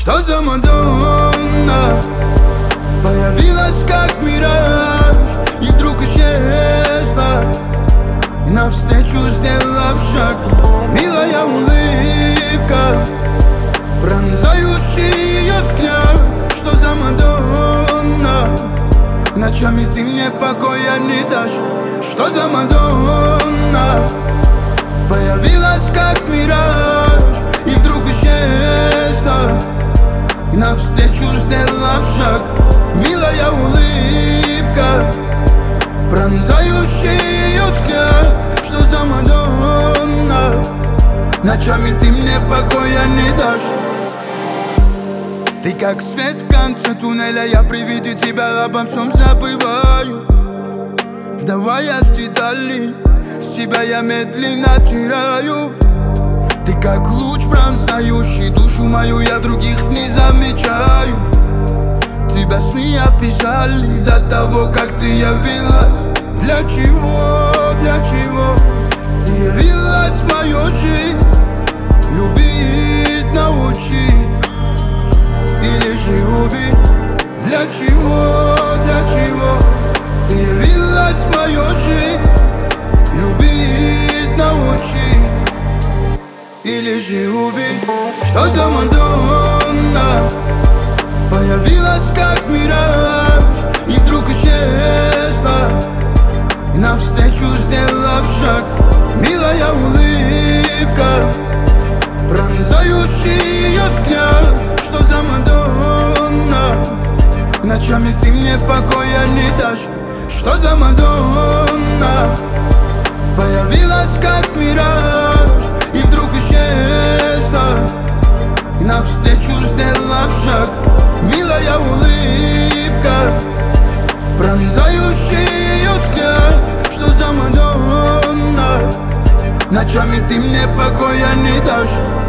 Что за Мадонна появилась как мираж и вдруг исчезла, и навстречу сделав шаг. Милая улыбка, пронзающий ее взгляд. Что за Мадонна, ночами ты мне покоя не дашь. Что за Мадонна появилась как мираж и вдруг исчезла, и навстречу сделав шаг. Милая улыбка, пронзающий ее взгляд. Что за Мадонна, ночами ты мне покоя не дашь. Ты как свет в конце туннеля, я при виде тебя обо всем забываю. Вдаваясь в детали, с тебя я медленно теряю. Ты как луч, пронзающий душу мою, я других не замечаю. Тебя сны описали до того, как ты явилась. Для чего ты явилась в мою жизнь? Любить научить или же убить? Для чего ты явилась в мою жизнь? Любить научить или же убить? Что за Мадонна появилась как мираж и вдруг исчезла, и навстречу сделав шаг. Милая улыбка, пронзающий ее взгляд. Что за Мадонна, ночами ты мне покоя не дашь. Что за Мадонна появилась как мираж и вдруг исчезла, и навстречу сделав шаг. Милая улыбка, пронзающий ее взгляд. Что за Мадонна, ночами ты мне покоя не дашь.